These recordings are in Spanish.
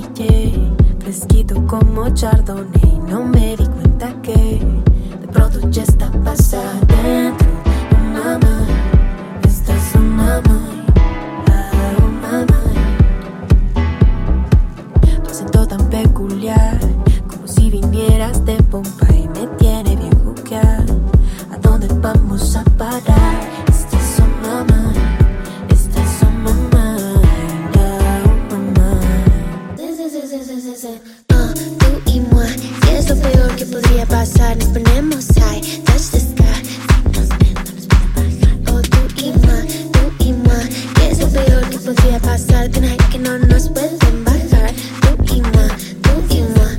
pillé, fresquito como Chardonnay. No me di cuenta que de pronto ya está pasada dentro. Oh mamá, estás on my mind. Oh mamá, tu acento tan peculiar, como si vinieras de Bombay. Me tiene bien juqueado. ¿A dónde vamos a parar? Estás on my mind. Estás on my mind. Oh mamá. Tú y moi, si es lo peor que podría pasar, nos ponemos high, touch the sky. Oh, tú y moi, si es lo peor que podría pasar, tonight que no nos pueden bajar. Tú y moi, tú y moi.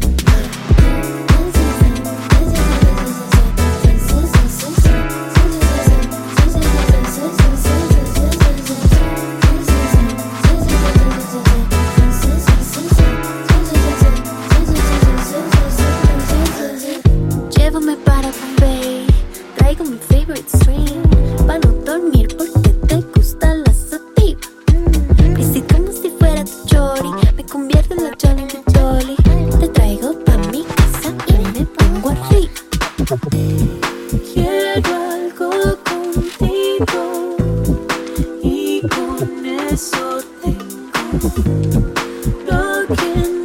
Llévame para Bombay, traigo mi favorite string, pa' no dormir porque te gusta la sativa. Vestí como si fuera tu chori, me convierto en la Jolly de Jolly. Te traigo pa' mi casa y me pongo arriba. Quiero algo contigo y con eso tengo lo que